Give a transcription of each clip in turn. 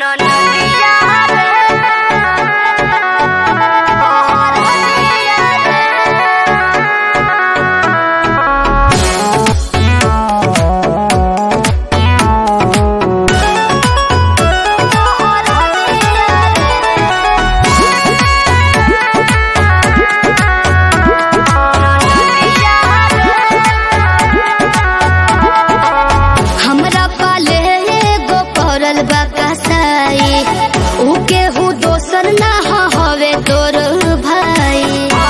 दोसर ना हवे तोर भाई।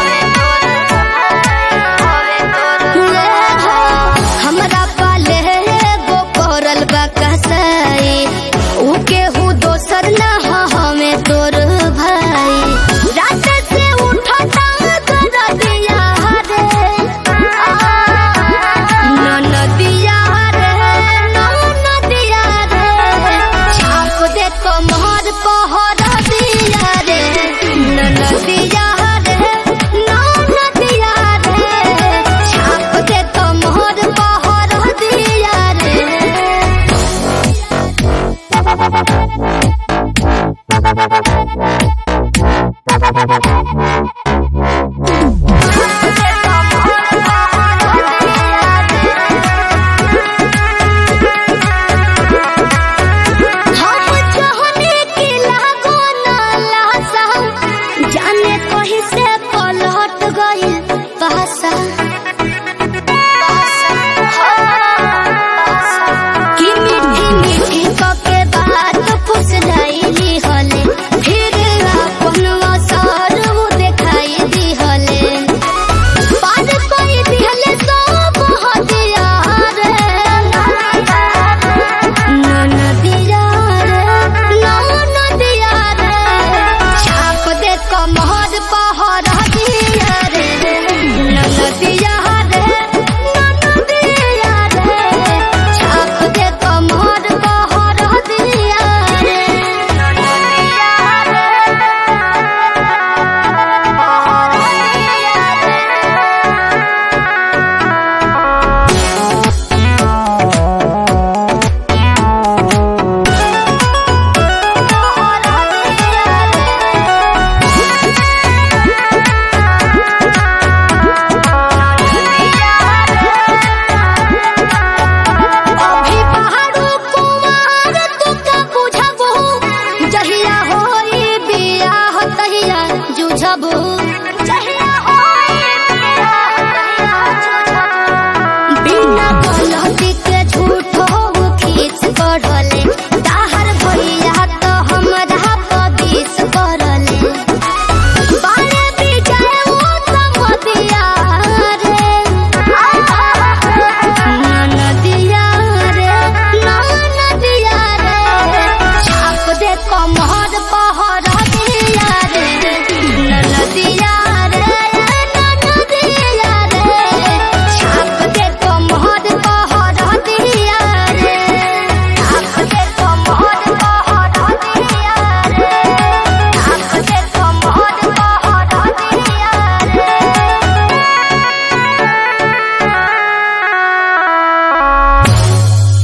हमरा पाले गो करल बा कसाई, ऊ केहू दोसर ना हवे तोर भाई। रात से उठता कर दिया रे नदिया रे छाप दे कमर पहर दिया रे नदिया रे छाप दे कमर पहर दिया रे।